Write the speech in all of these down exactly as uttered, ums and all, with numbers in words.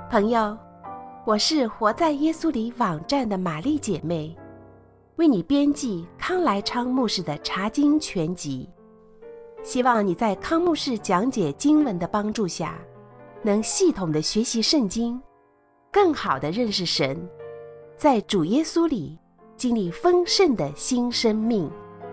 朋友，我是活在耶稣里网站的玛丽姐妹，为你编辑康来昌牧师的查经全集，希望你在康牧师讲解经文的帮助下，能系统的学习圣经，更好的认识神，在主耶稣里经历丰盛的新生命。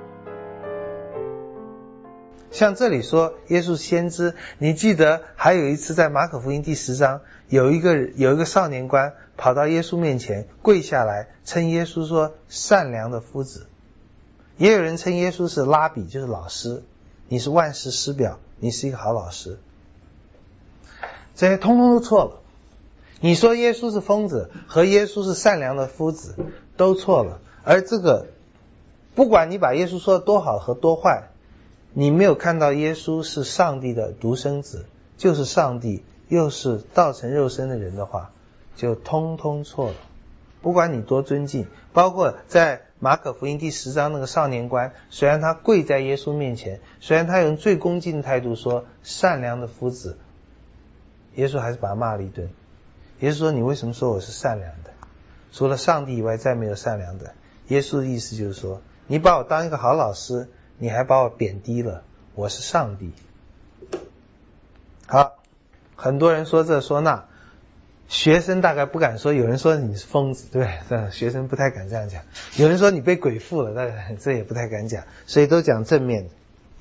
像这里说耶稣先知，你记得还有一次在马可福音第十章，有一个有一个少年官跑到耶稣面前跪下来，称耶稣说善良的夫子。也有人称耶稣是拉比，就是老师，你是万世师表，你是一个好老师。这些通通都错了。你说耶稣是疯子和耶稣是善良的夫子都错了。而这个不管你把耶稣说的多好和多坏，你没有看到耶稣是上帝的独生子，就是上帝又是道成肉身的人的话，就通通错了。不管你多尊敬，包括在马可福音第十章那个少年官，虽然他跪在耶稣面前，虽然他用最恭敬的态度说善良的夫子，耶稣还是把他骂了一顿。耶稣说，你为什么说我是善良的？除了上帝以外再没有善良的。耶稣的意思就是说，你把我当一个好老师，你还把我贬低了，我是上帝。好，很多人说这说那，学生大概不敢说，有人说你是疯子，对不对？学生不太敢这样讲。有人说你被鬼附了，但这也不太敢讲，所以都讲正面的。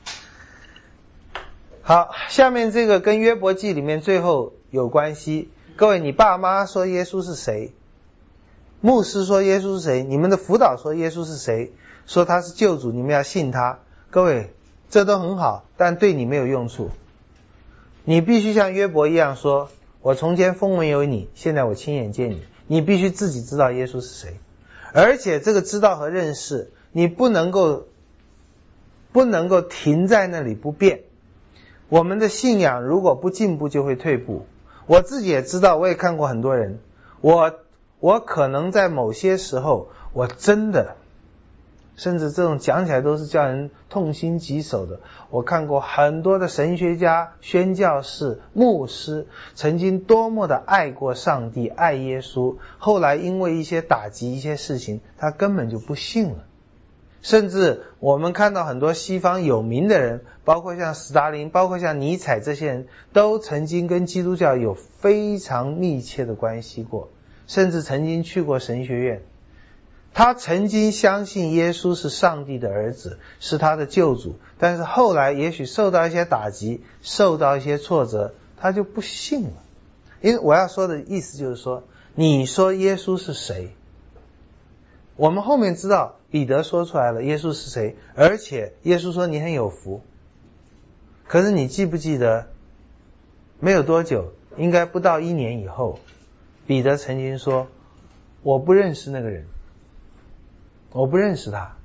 好，下面这个跟约伯记里面最后有关系。各位，你爸妈说耶稣是谁？牧师说耶稣是谁？你们的辅导说耶稣是谁？说他是救主，你们要信他。各位，这都很好，但对你没有用处。你必须像约伯一样说，我从前风闻有你，现在我亲眼见你。你必须自己知道耶稣是谁，而且这个知道和认识，你不能够不能够停在那里不变。我们的信仰如果不进步，就会退步。我自己也知道，我也看过很多人，我我可能在某些时候，我真的甚至这种讲起来都是叫人痛心疾首的。我看过很多的神学家、宣教士、牧师，曾经多么的爱过上帝、爱耶稣，后来因为一些打击、一些事情，他根本就不信了。甚至我们看到很多西方有名的人，包括像斯大林，包括像尼采，这些人都曾经跟基督教有非常密切的关系过，甚至曾经去过神学院。他曾经相信耶稣是上帝的儿子，是他的救主，但是后来也许受到一些打击，受到一些挫折，他就不信了。因为我要说的意思就是说，你说耶稣是谁？我们后面知道彼得说出来了耶稣是谁，而且耶稣说你很有福。可是你记不记得，没有多久，应该不到一年以后，彼得曾经说，我不认识那个人，我不认识他。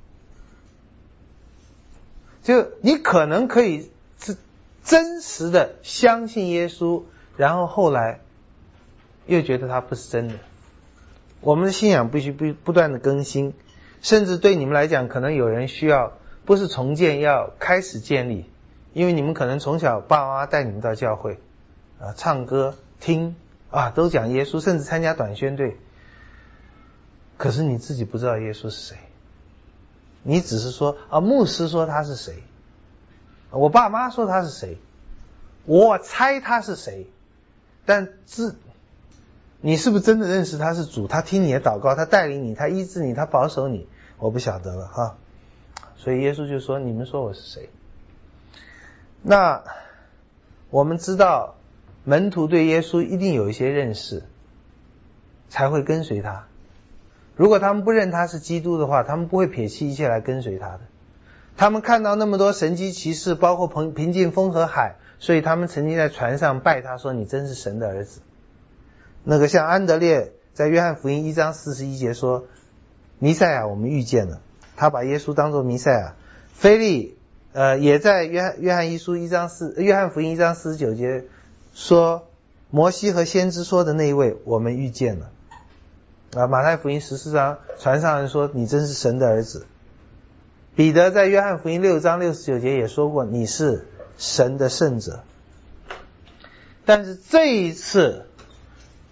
就你可能可以是真实的相信耶稣，然后后来又觉得他不是真的。我们的信仰必须不断的更新，甚至对你们来讲，可能有人需要不是重建，要开始建立。因为你们可能从小爸爸妈妈带你们到教会啊，唱歌听啊，都讲耶稣，甚至参加短宣队。可是你自己不知道耶稣是谁，你只是说啊，牧师说他是谁，我爸妈说他是谁，我猜他是谁，但自你是不是真的认识他是主？他听你的祷告，他带领你，他医治你，他保守你，我不晓得了哈。所以耶稣就说，你们说我是谁？那我们知道门徒对耶稣一定有一些认识，才会跟随他。如果他们不认他是基督的话，他们不会撇弃一切来跟随他的。他们看到那么多神迹奇事，包括平平静风和海，所以他们曾经在船上拜他，说你真是神的儿子。那个像安德烈在约翰福音一章四十一节说，弥赛亚我们遇见了，他把耶稣当作弥赛亚。腓利呃也在约翰约翰一书一章四约翰福音一章四十九节说，摩西和先知说的那一位我们遇见了。啊，马太福音十四章船上人说你真是神的儿子。彼得在约翰福音六章六十九节也说过，你是神的圣者。但是这一次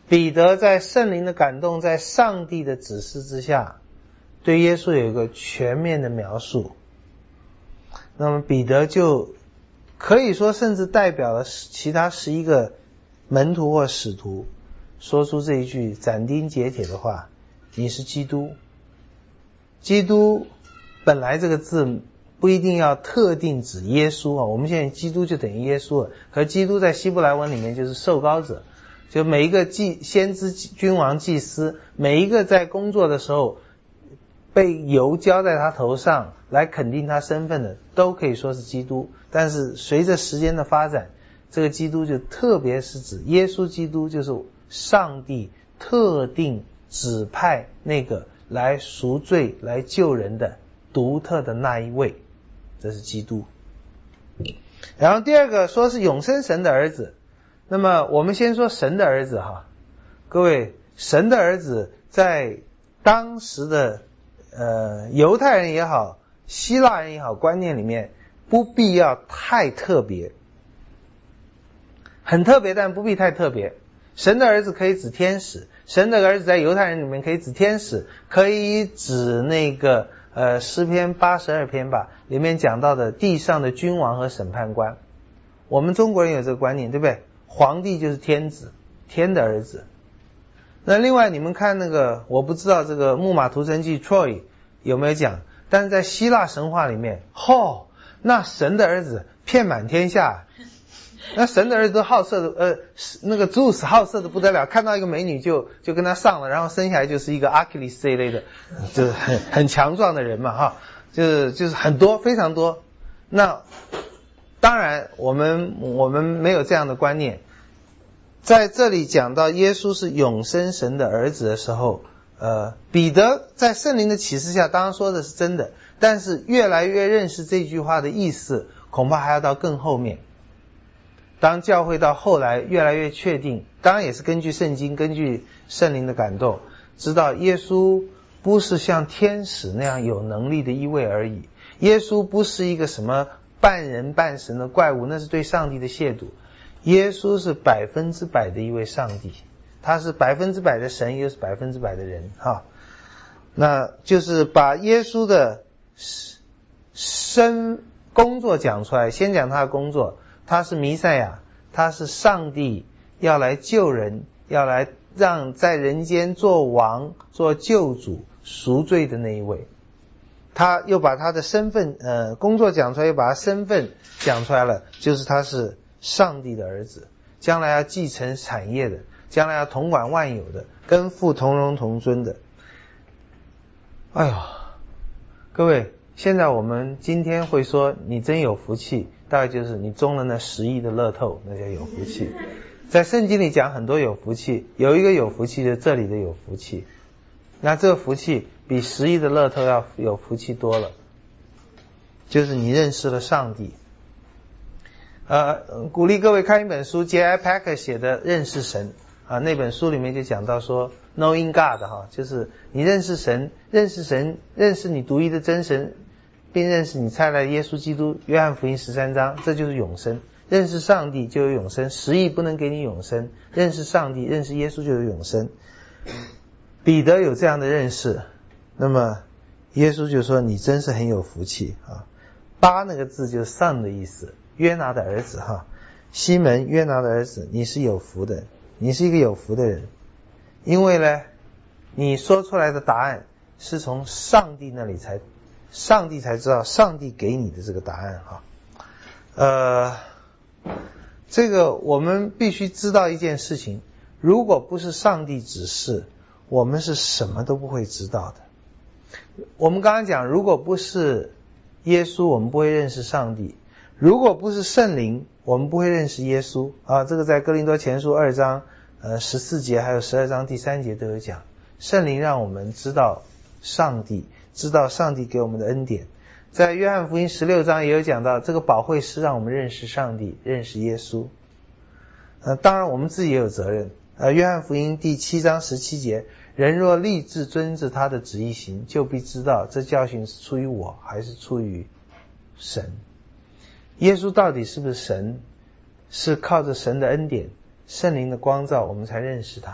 彼得在圣灵的感动，在上帝的指示之下，对耶稣有一个全面的描述。那么彼得就可以说甚至代表了其他十一个门徒或使徒，说出这一句斩钉截铁的话：你是基督。基督本来这个字不一定要特定指耶稣啊，我们现在基督就等于耶稣了，可基督在希伯来文里面就是受膏者，就每一个祭先知、君王、祭司，每一个在工作的时候被油浇在他头上来肯定他身份的，都可以说是基督。但是随着时间的发展，这个基督就特别是指耶稣基督，就是上帝特定指派那个来赎罪来救人的独特的那一位，这是基督。然后第二个说是永生神的儿子。那么我们先说神的儿子哈，各位，神的儿子在当时的呃犹太人也好，希腊人也好观念里面不必要太特别，很特别但不必太特别。神的儿子可以指天使，神的儿子在犹太人里面可以指天使，可以指那个呃诗篇八十二篇吧，里面讲到的地上的君王和审判官。我们中国人有这个观念，对不对？皇帝就是天子，天的儿子。那另外你们看那个，我不知道这个木马屠城记 Troy 有没有讲，但是在希腊神话里面，吼，那神的儿子遍满天下，那神的儿子都好色的，呃，那个 Zeus 好色的不得了，看到一个美女就就跟他上了，然后生下来就是一个 Achilles 这一类的，就是很很强壮的人嘛，哈，就是就是很多非常多。那当然我们我们没有这样的观念。在这里讲到耶稣是永生神的儿子的时候，呃，彼得在圣灵的启示下当然说的是真的，但是越来越认识这句话的意思，恐怕还要到更后面。当教会到后来越来越确定，当然也是根据圣经，根据圣灵的感动，知道耶稣不是像天使那样有能力的一位而已，耶稣不是一个什么半人半神的怪物，那是对上帝的亵渎。耶稣是百分之百的一位上帝，他是百分之百的神，又是百分之百的人哈。那就是把耶稣的身工作讲出来，先讲他的工作，他是弥赛亚，他是上帝要来救人，要来让在人间做王、做救主、赎罪的那一位。他又把他的身份呃工作讲出来，又把他身份讲出来了，就是他是上帝的儿子，将来要继承产业的，将来要统管万有的，跟父同荣同尊的。哎呦，各位，现在我们今天会说你真有福气，大概就是你中了那十亿的乐透，那叫有福气。在圣经里讲很多有福气，有一个有福气就是这里的有福气，那这个福气比十亿的乐透要有福气多了，就是你认识了上帝。呃，鼓励各位看一本书 J I Packer 写的《认识神》啊，那本书里面就讲到说 Knowing God 哈，就是你认识神，认识神，认识你独一的真神，并认识你差来的耶稣基督。约翰福音十三章，这就是永生。认识上帝就有永生，十亿不能给你永生，认识上帝，认识耶稣就有永生。彼得有这样的认识，那么耶稣就说你真是很有福气啊。八那个字就是 son 的意思，约拿的儿子哈，西门约拿的儿子，你是有福的，你是一个有福的人，因为呢，你说出来的答案是从上帝那里才，上帝才知道，上帝给你的这个答案哈。呃，这个我们必须知道一件事情，如果不是上帝指示，我们是什么都不会知道的。我们刚刚讲，如果不是耶稣，我们不会认识上帝。如果不是圣灵，我们不会认识耶稣啊。这个在哥林多前书二章呃十四节还有十二章第三节都有讲，圣灵让我们知道上帝，知道上帝给我们的恩典。在约翰福音十六章也有讲到，这个保惠师让我们认识上帝，认识耶稣。呃当然我们自己也有责任。呃约翰福音第七章十七节，人若立志遵治他的旨意行，就必知道这教训是出于我还是出于神。耶稣到底是不是神？是靠着神的恩典、圣灵的光照，我们才认识他。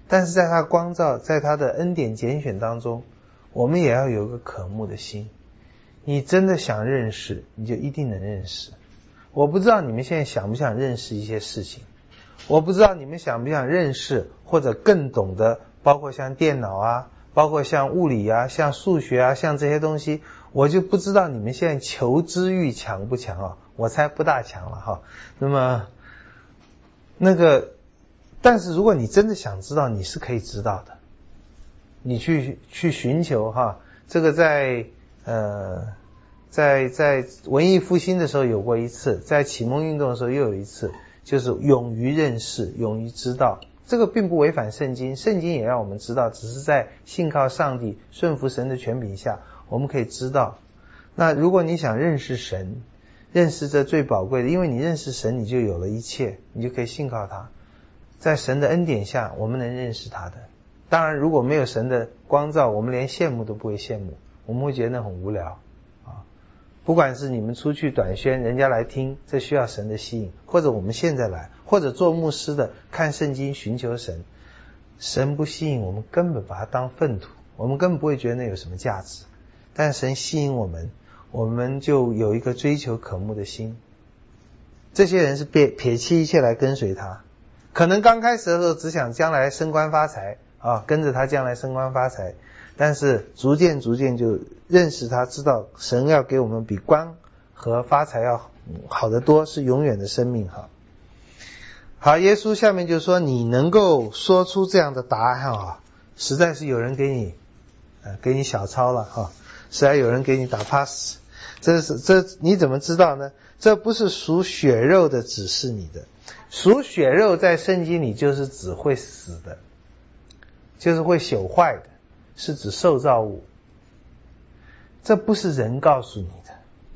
但是在他光照，在他的恩典拣选当中，我们也要有个渴慕的心。你真的想认识，你就一定能认识。我不知道你们现在想不想认识一些事情，我不知道你们想不想认识或者更懂得，包括像电脑啊，包括像物理啊，像数学啊，像这些东西，我就不知道你们现在求知欲强不强啊？我猜不大强了哈。那么那个，但是如果你真的想知道，你是可以知道的。你去去寻求哈，这个在呃在在文艺复兴的时候有过一次，在启蒙运动的时候又有一次，就是勇于认识，勇于知道。这个并不违反圣经，圣经也让我们知道，只是在信靠上帝、顺服神的权柄下，我们可以知道。那如果你想认识神，认识这最宝贵的，因为你认识神，你就有了一切，你就可以信靠他。在神的恩典下，我们能认识他的。当然如果没有神的光照，我们连羡慕都不会羡慕，我们会觉得那很无聊啊。不管是你们出去短宣，人家来听，这需要神的吸引，或者我们现在来，或者做牧师的看圣经寻求神，神不吸引我们，根本把它当粪土，我们根本不会觉得那有什么价值。但神吸引我们，我们就有一个追求渴慕的心。这些人是撇撇弃一切来跟随他，可能刚开始的时候只想将来升官发财啊，跟着他将来升官发财，但是逐渐逐渐就认识他，知道神要给我们比官和发财要好得多，是永远的生命哈。好，耶稣下面就说，你能够说出这样的答案啊，实在是有人给你呃给你小抄了哈，实在有人给你打 pass。这是这你怎么知道呢？这不是属血肉的指示你的。属血肉在圣经里就是指会死的，就是会朽坏的，是指受造物。这不是人告诉你的，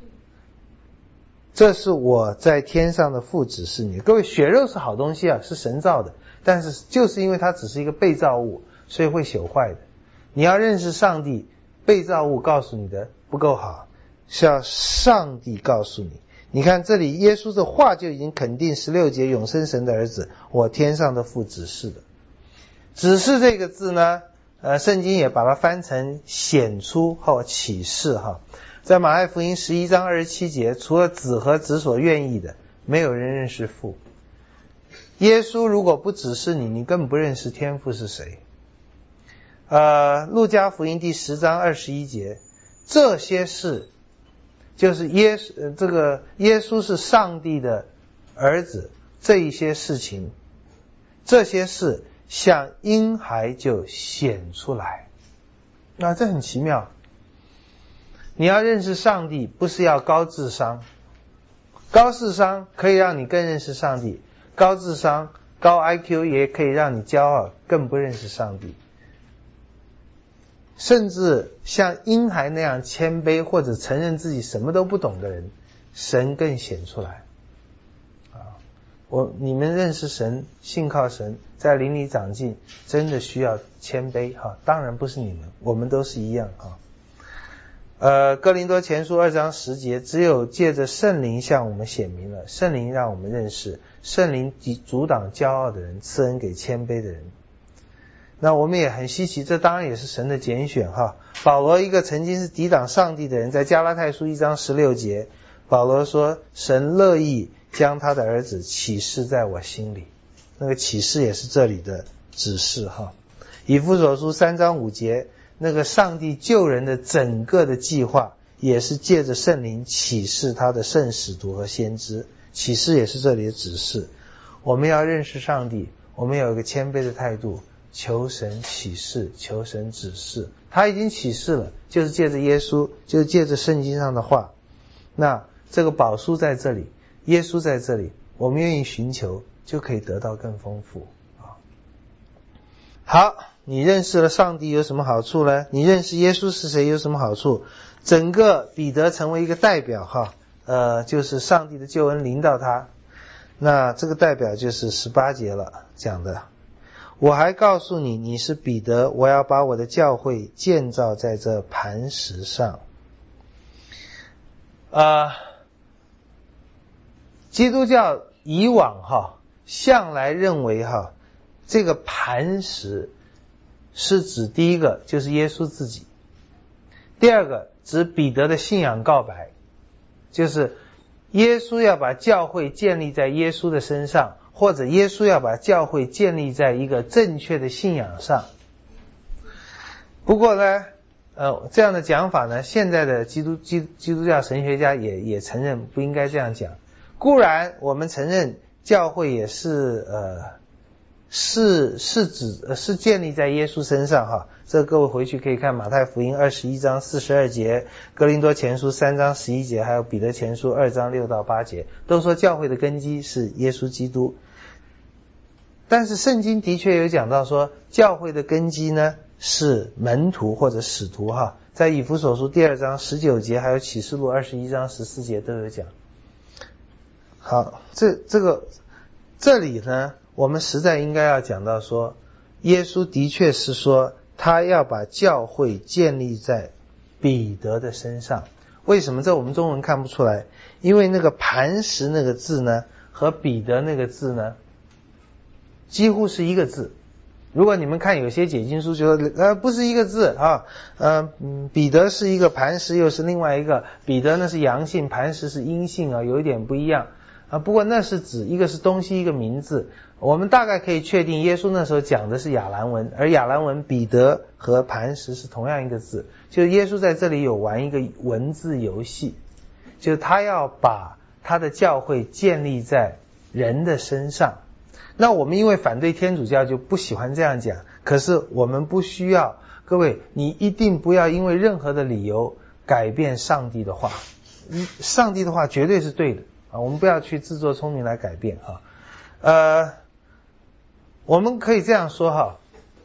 这是我在天上的父指示你。各位，血肉是好东西啊，是神造的，但是就是因为它只是一个被造物，所以会朽坏的。你要认识上帝，被造物告诉你的不够好，是要上帝告诉你。你看这里耶稣的话就已经肯定十六节永生神的儿子，我天上的父指示的。指示这个字呢，呃，圣经也把它翻成显出或启示哈。在马太福音十一章二十七节，除了子和子所愿意的，没有人认识父。耶稣如果不指示你，你根本不认识天父是谁。呃，路加福音第十章二十一节，这些事就是耶稣、呃、这个耶稣是上帝的儿子，这一些事情，这些事像婴孩就显出来。那、啊、这很奇妙。你要认识上帝，不是要高智商，高智商可以让你更认识上帝，高智商高 I Q 也可以让你骄傲，更不认识上帝。甚至像婴孩那样谦卑或者承认自己什么都不懂的人，神更显出来啊！我你们认识神，信靠神，在灵里长进，真的需要谦卑哈。当然不是你们，我们都是一样哈。呃，哥林多前书二章十节，只有借着圣灵向我们显明了，圣灵让我们认识，圣灵阻挡骄傲的人，赐恩给谦卑的人。那我们也很稀奇，这当然也是神的拣选哈。保罗一个曾经是抵挡上帝的人，在加拉太书一章十六节，保罗说神乐意将他的儿子启示在我心里，那个启示也是这里的指示哈。以弗所书三章五节，那个上帝救人的整个的计划也是借着圣灵启示他的圣使徒和先知，启示也是这里的指示。我们要认识上帝，我们有一个谦卑的态度，求神启示，求神指示。他已经启示了，就是借着耶稣，就是借着圣经上的话。那这个宝书在这里，耶稣在这里，我们愿意寻求，就可以得到更丰富啊。好，你认识了上帝有什么好处呢？你认识耶稣是谁有什么好处？整个彼得成为一个代表哈，呃，就是上帝的救恩临到他。那这个代表就是十八节了讲的。我还告诉你，你是彼得，我要把我的教会建造在这磐石上。呃，基督教以往哈向来认为哈， 这个磐石是指第一个就是耶稣自己，第二个指彼得的信仰告白，就是耶稣要把教会建立在耶稣的身上，或者耶稣要把教会建立在一个正确的信仰上。不过呢呃，这样的讲法呢，现在的基督基基督教神学家也也承认不应该这样讲。固然我们承认教会也是呃是是指呃是建立在耶稣身上哈，这个各位回去可以看马太福音二十一章四十二节，哥林多前书三章十一节，还有彼得前书二章六到八节，都说教会的根基是耶稣基督。但是圣经的确有讲到说，教会的根基呢是门徒或者使徒哈，在以弗所书第二章十九节，还有启示录二十一章十四节都有讲。好，这这个这里呢，我们实在应该要讲到说，耶稣的确是说他要把教会建立在彼得的身上。为什么这我们中文看不出来？因为那个磐石那个字呢，和彼得那个字呢，几乎是一个字。如果你们看有些解经书就说呃不是一个字啊，呃嗯彼得是一个，磐石又是另外一个，彼得呢是阳性，磐石是阴性啊，有一点不一样啊。不过那是指一个是东西，一个名字。我们大概可以确定耶稣那时候讲的是亚兰文，而亚兰文彼得和磐石是同样一个字，就是耶稣在这里有玩一个文字游戏，就是他要把他的教会建立在人的身上。那我们因为反对天主教就不喜欢这样讲，可是我们不需要，各位你一定不要因为任何的理由改变上帝的话，上帝的话绝对是对的啊，我们不要去自作聪明来改变啊。呃，我们可以这样说哈，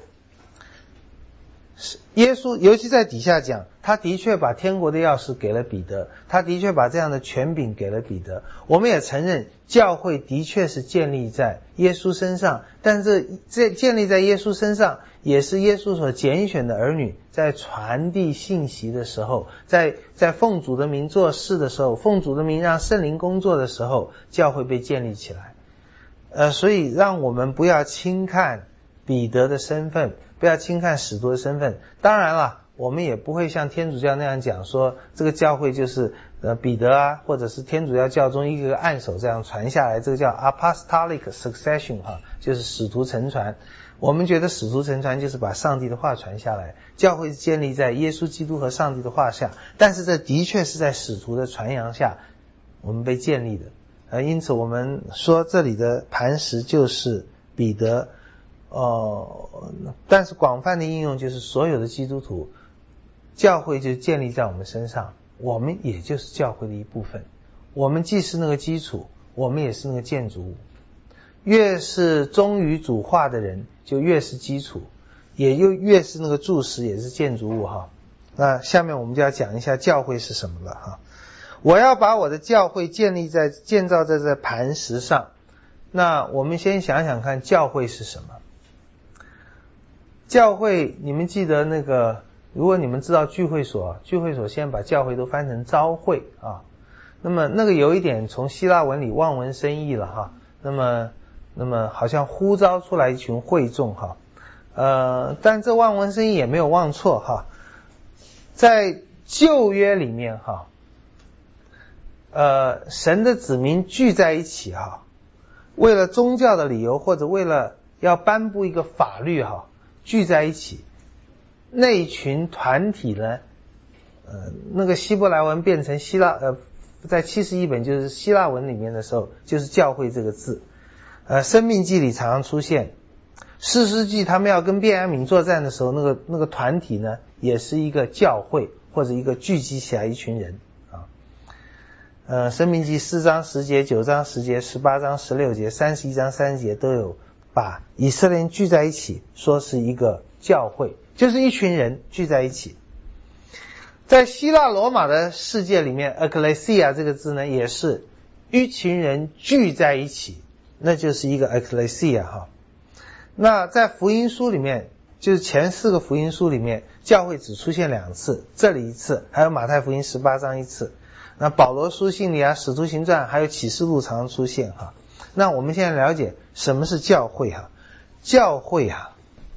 耶稣尤其在底下讲，他的确把天国的钥匙给了彼得，他的确把这样的权柄给了彼得。我们也承认教会的确是建立在耶稣身上，但是这建立在耶稣身上也是耶稣所拣选的儿女在传递信息的时候，在在奉主的名做事的时候，奉主的名让圣灵工作的时候，教会被建立起来。呃，所以让我们不要轻看彼得的身份，不要轻看使徒的身份。当然了，我们也不会像天主教那样讲说这个教会就是呃彼得啊，或者是天主教教中一个个按手这样传下来，这个叫 apostolic succession 哈，就是使徒承传。我们觉得使徒承传就是把上帝的话传下来，教会是建立在耶稣基督和上帝的话下，但是这的确是在使徒的传扬下我们被建立的。呃，因此我们说这里的磐石就是彼得。哦，但是广泛的应用就是所有的基督徒，教会就建立在我们身上，我们也就是教会的一部分。我们既是那个基础，我们也是那个建筑物。越是忠于主话的人，就越是基础，也就越是那个柱石，也是建筑物哈。那下面我们就要讲一下教会是什么了哈。我要把我的教会建立在建造在这磐石上。那我们先想想看，教会是什么？教会，你们记得那个，如果你们知道聚会所，聚会所先把教会都翻成召会啊。那么那个有一点从希腊文里望文生义了哈。那么那么好像呼召出来一群会众哈。呃，但这望文生义也没有望错哈。在旧约里面哈，呃，神的子民聚在一起哈，为了宗教的理由或者为了要颁布一个法律哈，聚在一起，那一群团体呢，呃，那个希伯来文变成希腊，呃，在七十一本就是希腊文里面的时候，就是教会这个字。呃，生命记里常常出现，士师记他们要跟便雅悯作战的时候，那个那个团体呢，也是一个教会或者一个聚集起来一群人啊。呃，生命记四章十节、九章十节、十八章十六节、三十一章三十节都有把以色列人聚在一起，说是一个教会，就是一群人聚在一起。在希腊罗马的世界里面 ，ecclesia 这个字呢，也是一群人聚在一起，那就是一个 ecclesia 哈。那在福音书里面，就是前四个福音书里面，教会只出现两次，这里一次，还有马太福音十八章一次。那保罗书信里啊，使徒行传还有启示录常常出现哈。那我们现在了解什么是教会哈？ 教会啊，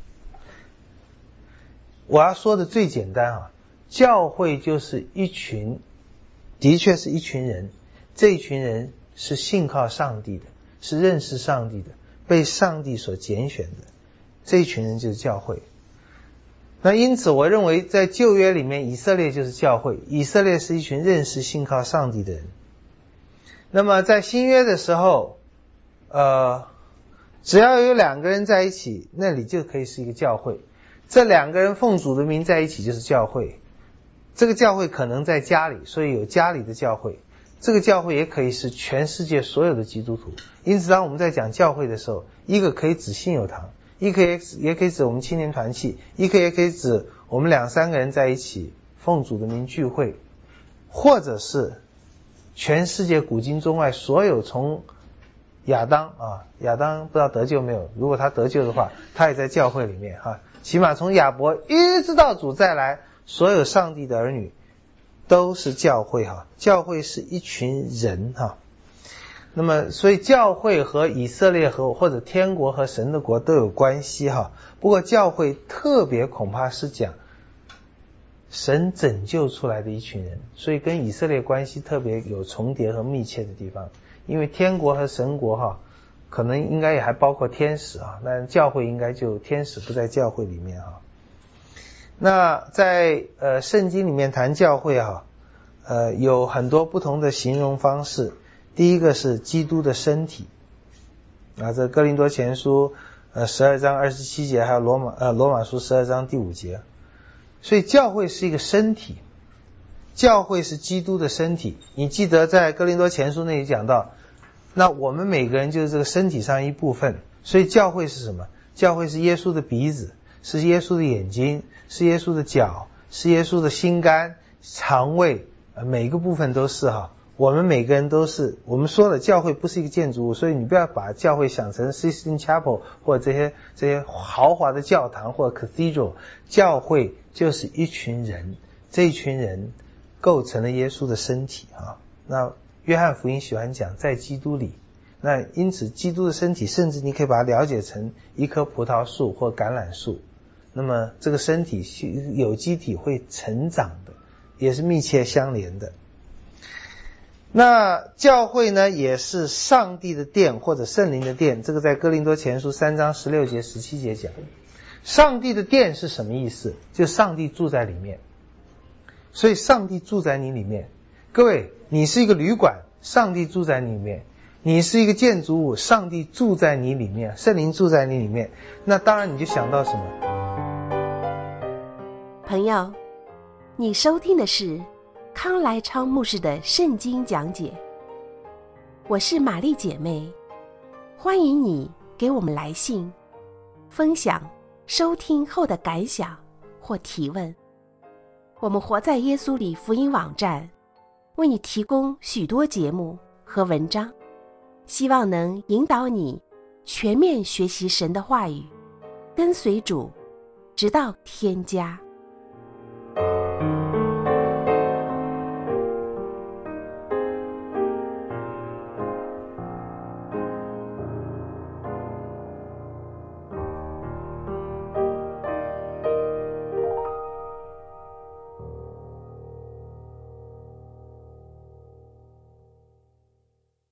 我要说的最简单啊，教会就是一群，的确是一群人，这一群人是信靠上帝的，是认识上帝的，被上帝所拣选的，这一群人就是教会。那因此我认为在旧约里面，以色列就是教会，以色列是一群认识信靠上帝的人。那么在新约的时候，呃，只要有两个人在一起，那里就可以是一个教会。这两个人奉主的名在一起就是教会。这个教会可能在家里，所以有家里的教会。这个教会也可以是全世界所有的基督徒。因此当我们在讲教会的时候，一个可以指信友堂，一个也可以指我们青年团契，一个也可以指我们两三个人在一起奉主的名聚会，或者是全世界古今中外所有从亚当啊，亚当不知道得救没有，如果他得救的话，他也在教会里面哈，起码从亚伯一直到主再来，所有上帝的儿女都是教会哈，教会是一群人哈。那么所以教会和以色列和或者天国和神的国都有关系哈。不过教会特别恐怕是讲神拯救出来的一群人，所以跟以色列关系特别有重叠和密切的地方。因为天国和神国哈，可能应该也还包括天使啊，但教会应该就天使不在教会里面啊。那在呃圣经里面谈教会哈，呃有很多不同的形容方式。第一个是基督的身体啊，这哥林多前书呃十二章二十七节，还有罗马呃罗马书十二章第五节。所以教会是一个身体，教会是基督的身体。你记得在哥林多前书那里讲到，那我们每个人就是这个身体上一部分。所以教会是什么？教会是耶稣的鼻子，是耶稣的眼睛，是耶稣的脚，是耶稣的心肝肠胃，每个部分都是哈。我们每个人都是，我们说了教会不是一个建筑物，所以你不要把教会想成 Sistine Chapel 或者这些这些豪华的教堂或者 Cathedral。 教会就是一群人，这一群人构成了耶稣的身体啊。那约翰福音喜欢讲在基督里，那因此基督的身体甚至你可以把它了解成一棵葡萄树或橄榄树，那么这个身体有机体会成长的，也是密切相连的。那教会呢也是上帝的殿或者圣灵的殿，这个在哥林多前书三章十六节十七节讲。上帝的殿是什么意思？就上帝住在里面，所以上帝住在你里面。各位，你是一个旅馆，上帝住在你里面；你是一个建筑物，上帝住在你里面，圣灵住在你里面。那当然你就想到什么？ 朋友，你收听的是康来昌牧师的圣经讲解。我是玛丽姐妹，欢迎你给我们来信分享收听后的感想或提问。我们活在耶稣里福音网站为你提供许多节目和文章，希望能引导你全面学习神的话语，跟随主直到天家。